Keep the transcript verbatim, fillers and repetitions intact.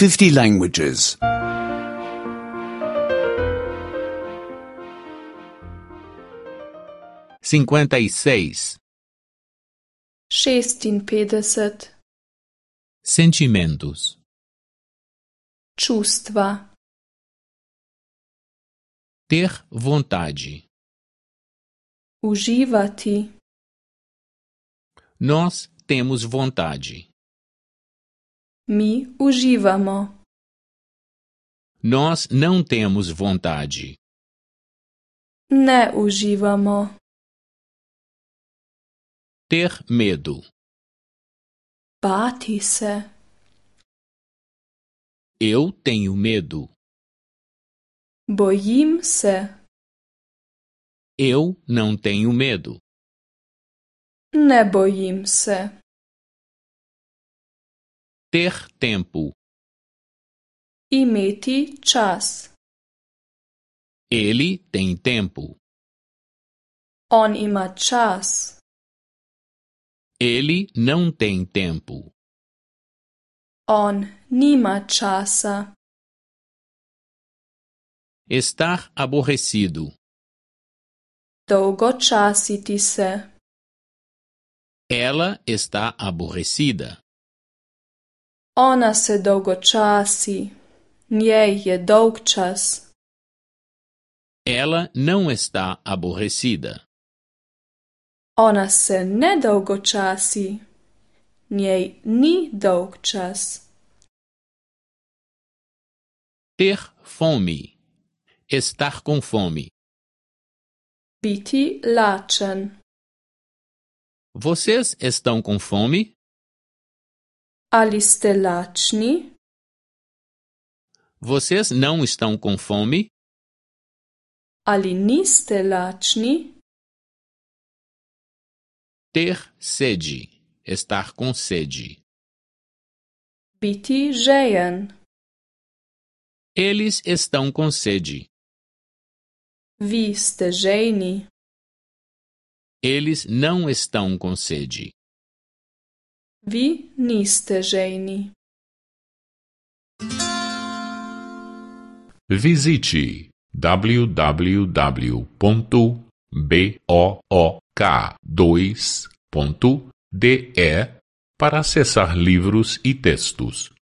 fifty languages. cinquenta e seis. šestinpetdeset, Sentimentos. čustva, Ter vontade. uživati, Nós temos vontade. mi uživamo, Nós não temos vontade. ne uživamo, Ter medo. bati se, Eu tenho medo. bojim se, Eu não tenho medo. ne bojim se, Ter tempo. imeti čas, Ele tem tempo. on ima čas, Ele não tem tempo. on nima časa, Estar aborrecido. dolgočasiti se, Ela está aborrecida. ona se dolgočasi, njej je dolgčas, Ela não está aborrecida. ona se ne dolgočasi, njej ni dolgčas. Ter fome. Estar com fome. Biti lačen. Vocês estão com fome? Ali ste lačni? Vocês não estão com fome? Ali niste lačni? Ter sede. Estar com sede. Biti žejen. Eles estão com sede. Vi ste žejni. Eles não estão com sede. Vi niste žejni. Visite w w w ponto book dois ponto de para acessar livros e textos.